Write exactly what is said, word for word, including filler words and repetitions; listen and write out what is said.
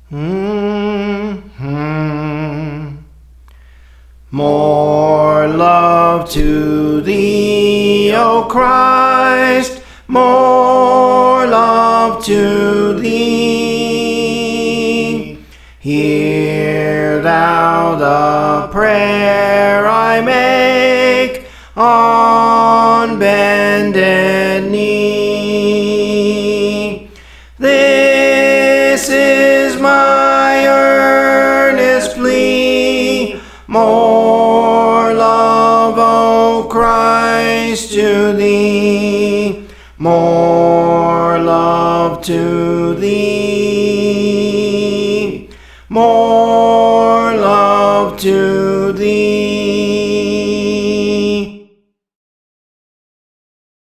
Mm-hmm. More love to thee, O Christ, more love to thee. Hear thou the prayer I make on bended knee. This is my earnest plea, more love, O Christ, to thee, more love to thee, more love to